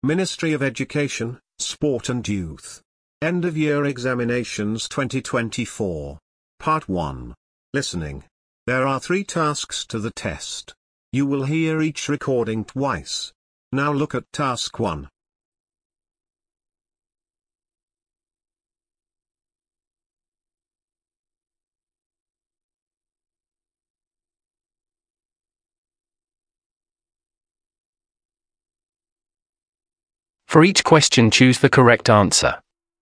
Ministry of Education, Sport and Youth. End of Year Examinations 2024. Part 1. Listening. There are 3 tasks to the test. You will hear each recording twice. Now look at Task 1. For each question, choose the correct answer.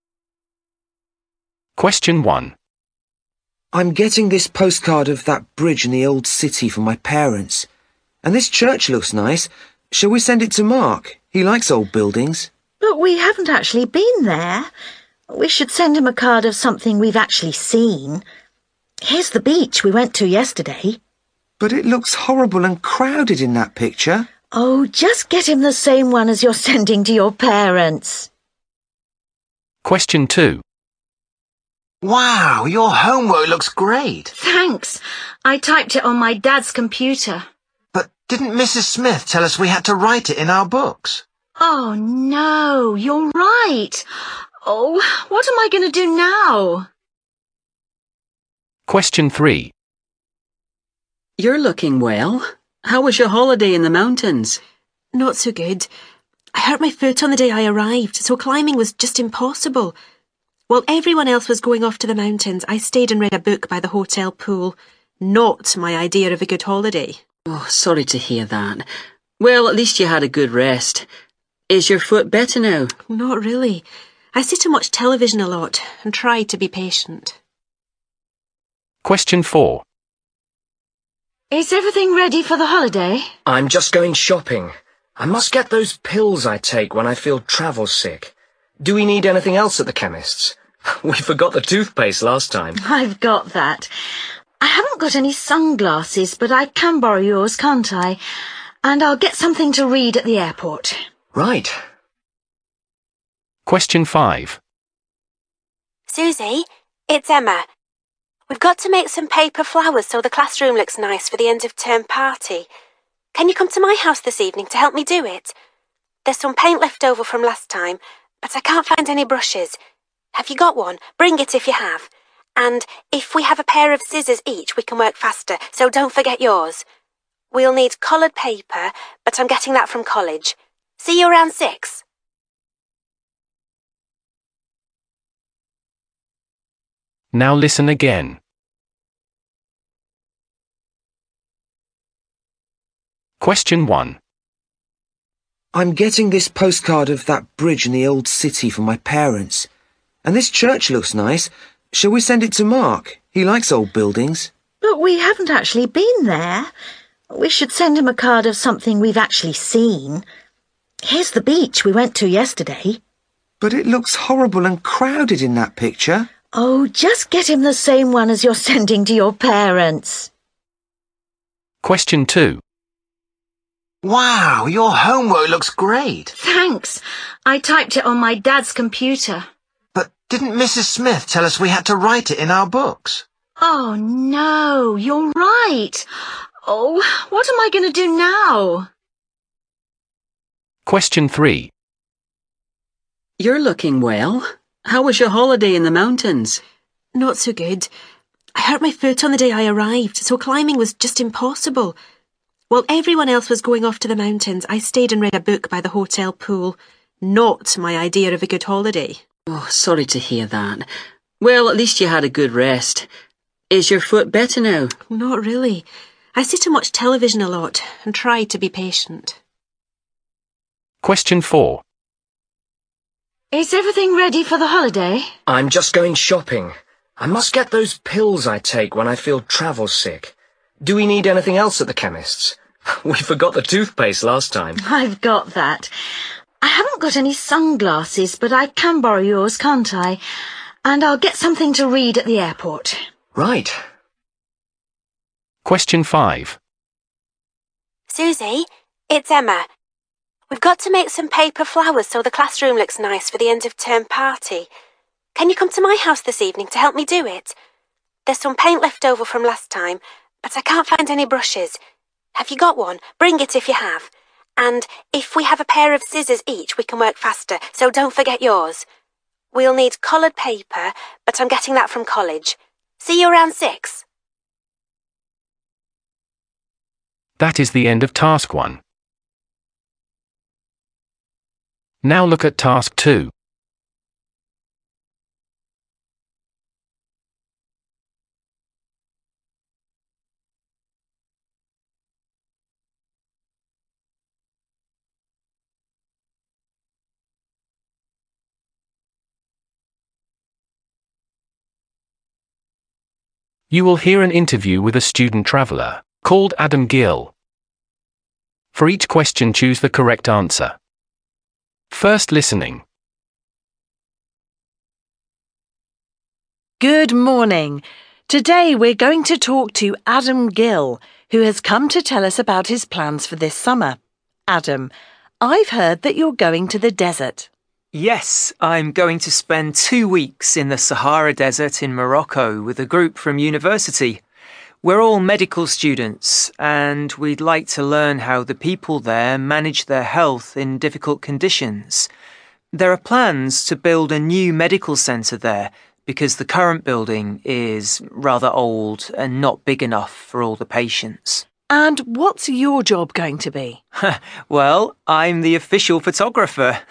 Question 1. I'm getting this postcard of that bridge in the old city for my parents. And this church looks nice. Shall we send it to Mark? He likes old buildings. But we haven't actually been there. We should send him a card of something we've actually seen. Here's the beach we went to yesterday. But it looks horrible and crowded in that picture. Oh, just get him the same one as you're sending to your parents. Question 2. Wow, your homework looks great. Thanks. I typed it on my dad's computer. But didn't Mrs. Smith tell us we had to write it in our books? Oh, no, you're right. Oh, what am I going to do now? Question 3. You're looking well. How was your holiday in the mountains? Not so good. I hurt my foot on the day I arrived, so climbing was just impossible. While everyone else was going off to the mountains, I stayed and read a book by the hotel pool. Not my idea of a good holiday. Oh, sorry to hear that. Well, at least you had a good rest. Is your foot better now? Not really. I sit and watch television a lot and try to be patient. Question 4. Is everything ready for the holiday? I'm just going shopping. I must get those pills I take when I feel travel sick. Do we need anything else at the chemist's? We forgot the toothpaste last time. I've got that. I haven't got any sunglasses, but I can borrow yours, can't I? And I'll get something to read at the airport. Right. Question 5. Susie, it's Emma. We've got to make some paper flowers so the classroom looks nice for the end of term party. Can you come to my house this evening to help me do it? There's some paint left over from last time, but I can't find any brushes. Have you got one? Bring it if you have. And if we have a pair of scissors each, we can work faster, so don't forget yours. We'll need coloured paper, but I'm getting that from college. See you around 6. Now listen again. Question 1. I'm getting this postcard of that bridge in the old city for my parents. And this church looks nice. Shall we send it to Mark? He likes old buildings. But we haven't actually been there. We should send him a card of something we've actually seen. Here's the beach we went to yesterday. But it looks horrible and crowded in that picture. Oh, just get him the same one as you're sending to your parents. Question 2. Wow, your homework looks great. Thanks. I typed it on my dad's computer. But didn't Mrs. Smith tell us we had to write it in our books? Oh, no, you're right. Oh, what am I going to do now? Question 3. You're looking well. How was your holiday in the mountains? Not so good. I hurt my foot on the day I arrived, so climbing was just impossible. While everyone else was going off to the mountains, I stayed and read a book by the hotel pool. Not my idea of a good holiday. Oh, sorry to hear that. Well, at least you had a good rest. Is your foot better now? Not really. I sit and watch television a lot and try to be patient. Question 4. Is everything ready for the holiday? I'm just going shopping. I must get those pills I take when I feel travel sick. Do we need anything else at the chemist's? We forgot the toothpaste last time. I've got that. I haven't got any sunglasses, but I can borrow yours, can't I? And I'll get something to read at the airport. Right. Question 5. Susie, it's Emma. We've got to make some paper flowers so the classroom looks nice for the end of term party. Can you come to my house this evening to help me do it? There's some paint left over from last time, but I can't find any brushes. Have you got one? Bring it if you have. And if we have a pair of scissors each, we can work faster, so don't forget yours. We'll need coloured paper, but I'm getting that from college. See you around 6. That is the end of task 1. Now look at task 2. You will hear an interview with a student traveller, called Adam Gill. For each question, choose the correct answer. First, listening. Good morning. Today we're going to talk to Adam Gill, who has come to tell us about his plans for this summer. Adam, I've heard that you're going to the desert. Yes, I'm going to spend 2 weeks in the Sahara Desert in Morocco with a group from university. We're all medical students, and we'd like to learn how the people there manage their health in difficult conditions. There are plans to build a new medical centre there because the current building is rather old and not big enough for all the patients. And what's your job going to be? Well, I'm the official photographer.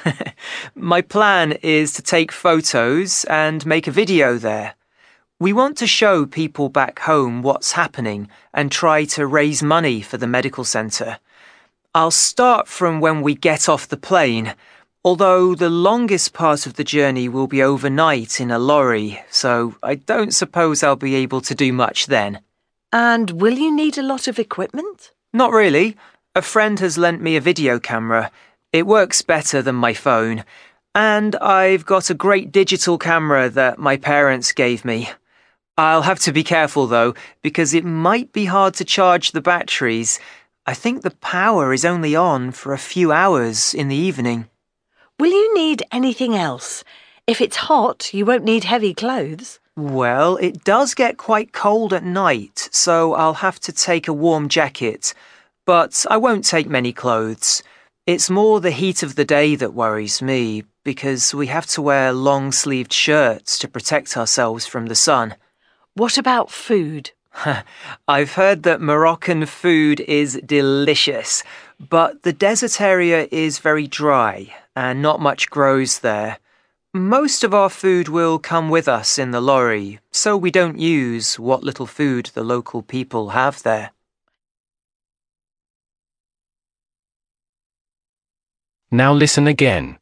My plan is to take photos and make a video there. We want to show people back home what's happening and try to raise money for the medical centre. I'll start from when we get off the plane, although the longest part of the journey will be overnight in a lorry, so I don't suppose I'll be able to do much then. And will you need a lot of equipment? Not really. A friend has lent me a video camera. It works better than my phone. And I've got a great digital camera that my parents gave me. I'll have to be careful though, because it might be hard to charge the batteries. I think the power is only on for a few hours in the evening. Will you need anything else? If it's hot, you won't need heavy clothes. Well, it does get quite cold at night, so I'll have to take a warm jacket. But I won't take many clothes. It's more the heat of the day that worries me, because we have to wear long-sleeved shirts to protect ourselves from the sun. What about food? I've heard that Moroccan food is delicious, but the desert area is very dry and not much grows there. Most of our food will come with us in the lorry, so we don't use what little food the local people have there. Now listen again.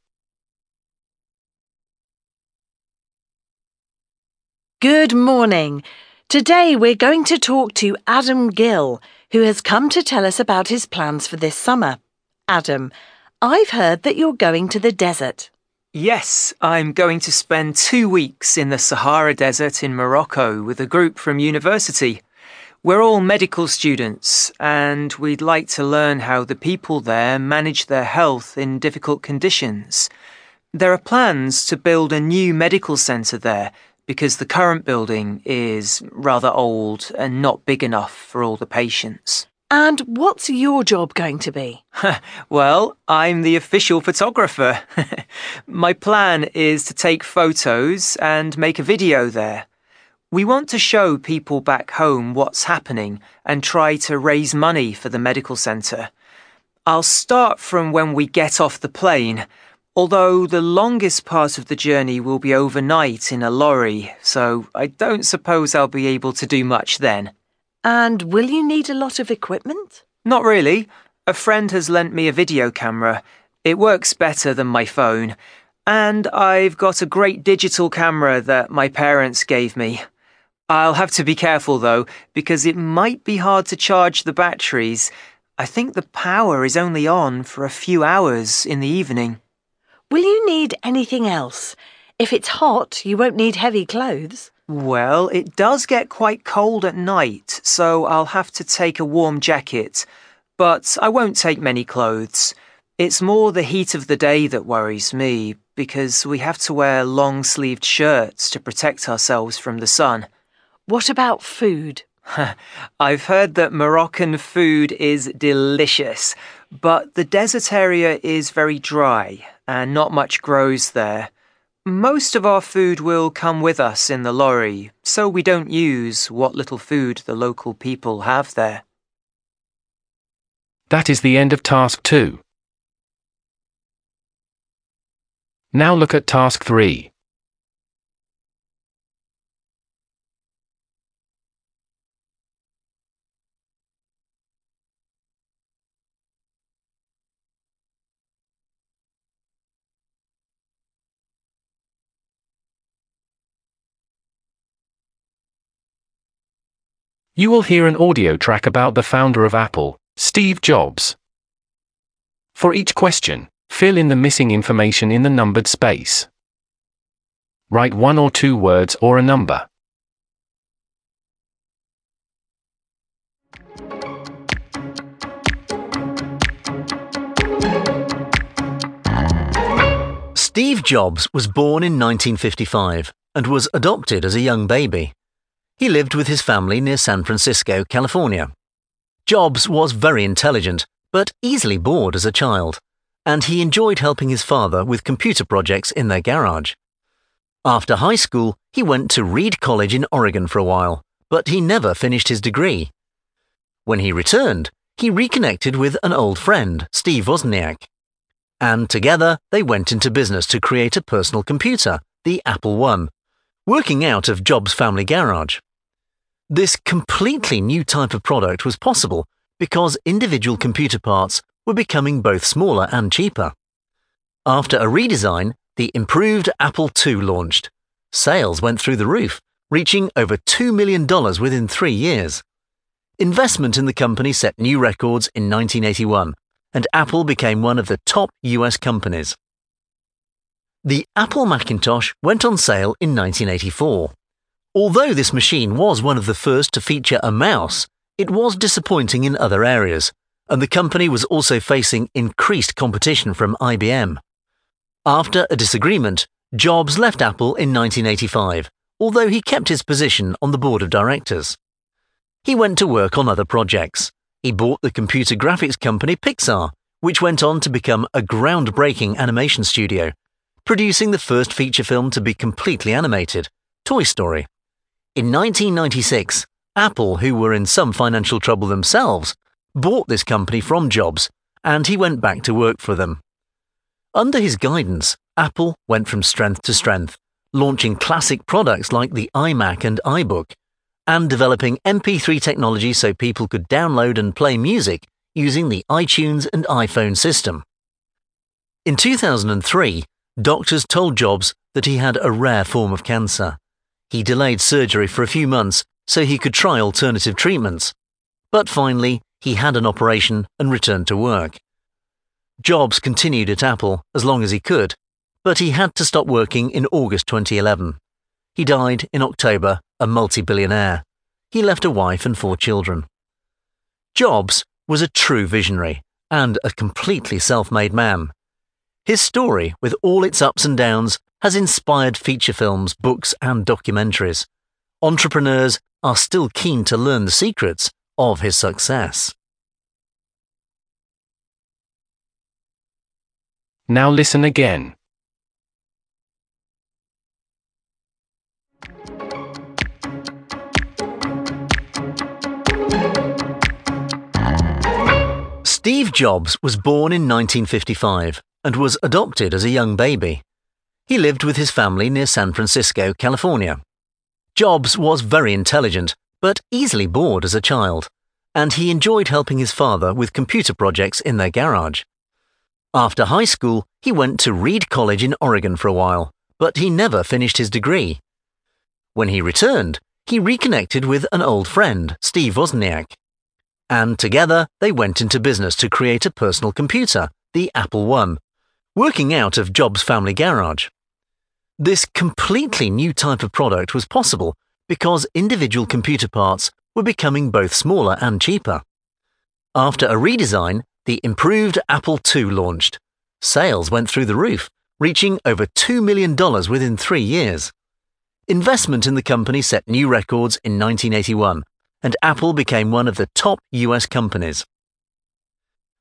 Good morning. Today we're going to talk to Adam Gill, who has come to tell us about his plans for this summer. Adam, I've heard that you're going to the desert. Yes, I'm going to spend 2 weeks in the Sahara Desert in Morocco with a group from university. We're all medical students, and we'd like to learn how the people there manage their health in difficult conditions. There are plans to build a new medical centre there because the current building is rather old and not big enough for all the patients. And what's your job going to be? Well, I'm the official photographer. My plan is to take photos and make a video there. We want to show people back home what's happening and try to raise money for the medical centre. I'll start from when we get off the plane, although the longest part of the journey will be overnight in a lorry, so I don't suppose I'll be able to do much then. And will you need a lot of equipment? Not really. A friend has lent me a video camera. It works better than my phone. And I've got a great digital camera that my parents gave me. I'll have to be careful though, because it might be hard to charge the batteries. I think the power is only on for a few hours in the evening. Will you need anything else? If it's hot, you won't need heavy clothes. Well, it does get quite cold at night, so I'll have to take a warm jacket. But I won't take many clothes. It's more the heat of the day that worries me, because we have to wear long-sleeved shirts to protect ourselves from the sun. What about food? I've heard that Moroccan food is delicious, but the desert area is very dry and not much grows there. Most of our food will come with us in the lorry, so we don't use what little food the local people have there. That is the end of task 2. Now look at task 3. You will hear an audio track about the founder of Apple, Steve Jobs. For each question, fill in the missing information in the numbered space. Write 1 or 2 words or a number. Steve Jobs was born in 1955 and was adopted as a young baby. He lived with his family near San Francisco, California. Jobs was very intelligent, but easily bored as a child, and he enjoyed helping his father with computer projects in their garage. After high school, he went to Reed College in Oregon for a while, but he never finished his degree. When he returned, he reconnected with an old friend, Steve Wozniak, and together they went into business to create a personal computer, the Apple I, working out of Jobs' family garage. This completely new type of product was possible because individual computer parts were becoming both smaller and cheaper. After a redesign, the improved Apple II launched. Sales went through the roof, reaching over $2 million within 3 years. Investment in the company set new records in 1981, and Apple became one of the top US companies. The Apple Macintosh went on sale in 1984. Although this machine was one of the first to feature a mouse, it was disappointing in other areas, and the company was also facing increased competition from IBM. After a disagreement, Jobs left Apple in 1985, although he kept his position on the board of directors. He went to work on other projects. He bought the computer graphics company Pixar, which went on to become a groundbreaking animation studio, producing the first feature film to be completely animated, Toy Story. In 1996, Apple, who were in some financial trouble themselves, bought this company from Jobs, and he went back to work for them. Under his guidance, Apple went from strength to strength, launching classic products like the iMac and iBook, and developing MP3 technology so people could download and play music using the iTunes and iPhone system. In 2003, doctors told Jobs that he had a rare form of cancer. He delayed surgery for a few months so he could try alternative treatments. But finally, he had an operation and returned to work. Jobs continued at Apple as long as he could, but he had to stop working in August 2011. He died in October, a multi-billionaire. He left a wife and 4 children. Jobs was a true visionary and a completely self-made man. His story, with all its ups and downs, has inspired feature films, books, and documentaries. Entrepreneurs are still keen to learn the secrets of his success. Now listen again. Steve Jobs was born in 1955 and was adopted as a young baby. He lived with his family near San Francisco, California. Jobs was very intelligent, but easily bored as a child, and he enjoyed helping his father with computer projects in their garage. After high school, he went to Reed College in Oregon for a while, but he never finished his degree. When he returned, he reconnected with an old friend, Steve Wozniak, and together they went into business to create a personal computer, the Apple I, working out of Jobs' family garage. This completely new type of product was possible because individual computer parts were becoming both smaller and cheaper. After a redesign, the improved Apple II launched. Sales went through the roof, reaching over $2 million within 3 years. Investment in the company set new records in 1981, and Apple became one of the top US companies.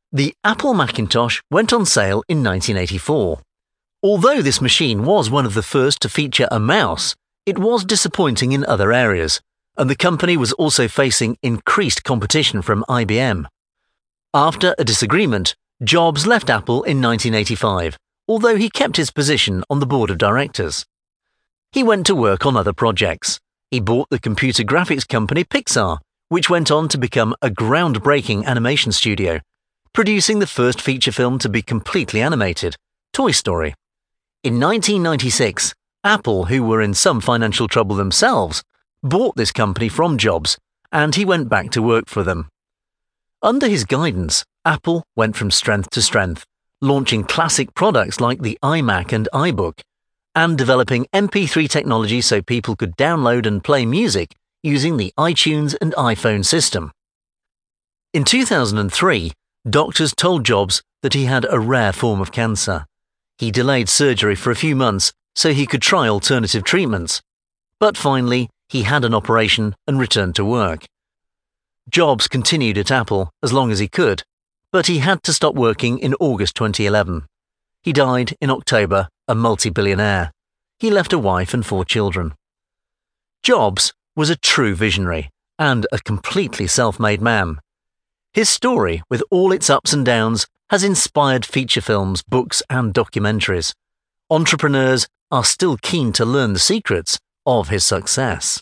The Apple Macintosh went on sale in 1984. Although this machine was one of the first to feature a mouse, it was disappointing in other areas, and the company was also facing increased competition from IBM. After a disagreement, Jobs left Apple in 1985, although he kept his position on the board of directors. He went to work on other projects. He bought the computer graphics company Pixar, which went on to become a groundbreaking animation studio, producing the first feature film to be completely animated, Toy Story. In 1996, Apple, who were in some financial trouble themselves, bought this company from Jobs, and he went back to work for them. Under his guidance, Apple went from strength to strength, launching classic products like the iMac and iBook, and developing MP3 technology so people could download and play music using the iTunes and iPhone system. In 2003, doctors told Jobs that he had a rare form of cancer. He delayed surgery for a few months so he could try alternative treatments, but finally he had an operation and returned to work. Jobs continued at Apple as long as he could, but he had to stop working in August 2011. He died in October, a multi-billionaire. He left a wife and 4 children. Jobs was a true visionary and a completely self-made man. His story, with all its ups and downs, has inspired feature films, books, and documentaries. Entrepreneurs are still keen to learn the secrets of his success.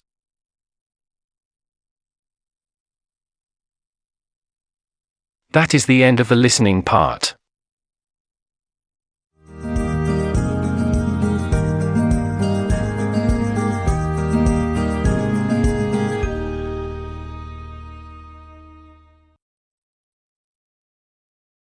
That is the end of the listening part.